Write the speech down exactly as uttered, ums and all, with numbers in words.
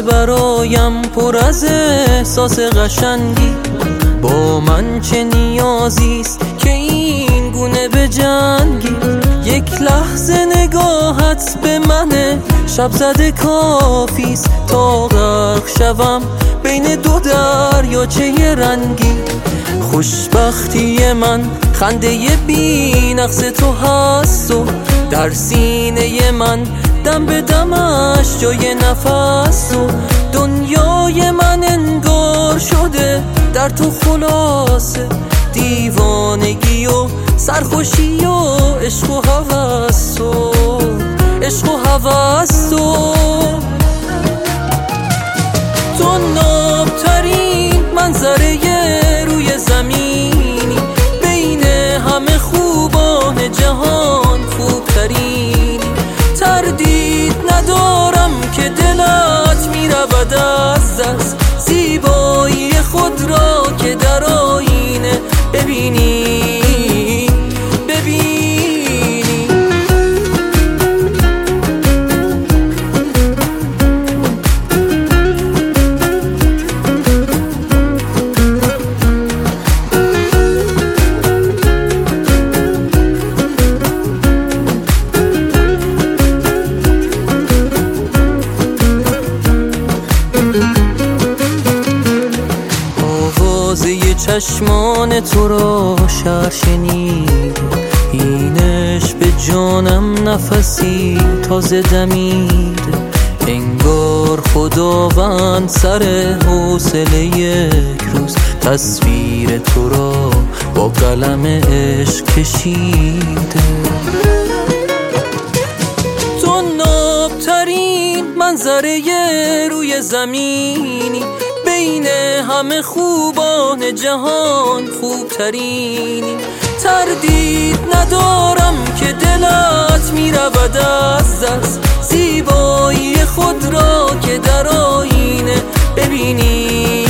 برایم پر از احساس قشنگی. با من چه نیازیست که این گونه به جنگی؟ یک لحظه نگاهت به منه شب زده کافیست تا غرق شوم بین دو دریاچه رنگی. خوشبختی من خنده بی نقص تو هست و در سینه من دم به دمش جای نفس و دنیای من انگار شده در تو خلاصه دیوانگی و سرخوشی و عشق و هوس و عشق و هوس و تو نابترین منظره روی زمینی، بین همه خوبان جهان خوبترینی. تردید ندارم که دلت میرود از دست، زیبایی خود را که در آینه ببینی ببینی. آوازه چشمان تو را شهر شنید، اینش به جانم نفسی تازه دمید. انگار خداوند سر حوصله یک روز تصویر تو را با قلم عشق کشیده. تو نابترین منظره روی زمینی، بین همه خوبان جهان خوبترینی. تردید ندارم که دلت میرود از دست، زیبایی خود را که در آینه ببینی